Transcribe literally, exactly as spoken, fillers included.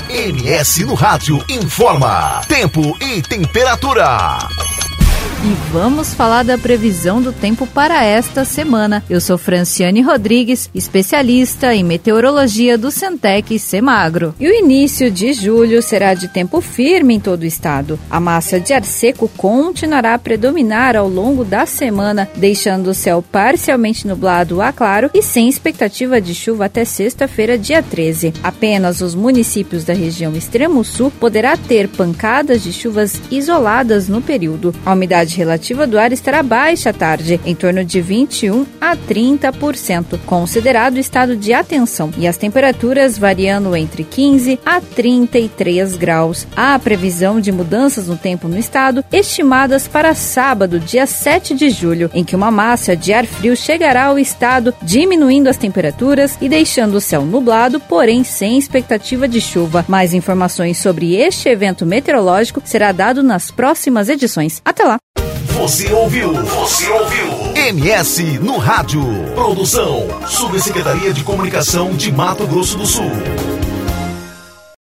M S no Rádio informa tempo e temperatura. E vamos falar da previsão do tempo para esta semana. Eu sou Franciane Rodrigues, especialista em meteorologia do Centec Semagro. E o início de julho será de tempo firme em todo o estado. A massa de ar seco continuará a predominar ao longo da semana, deixando o céu parcialmente nublado a claro e sem expectativa de chuva até sexta-feira, dia treze. Apenas os municípios da região extremo sul poderá ter pancadas de chuvas isoladas no período. A umidade relativa do ar estará baixa à tarde, em torno de vinte e um a trinta por cento, considerado estado de atenção, e as temperaturas variando entre quinze a trinta e três graus. Há previsão de mudanças no tempo no estado, estimadas para sábado, dia sete de julho, em que uma massa de ar frio chegará ao estado, diminuindo as temperaturas e deixando o céu nublado, porém sem expectativa de chuva. Mais informações sobre este evento meteorológico será dado nas próximas edições. Até lá! Você ouviu? Você ouviu? M S no Rádio. Produção: Subsecretaria de Comunicação de Mato Grosso do Sul.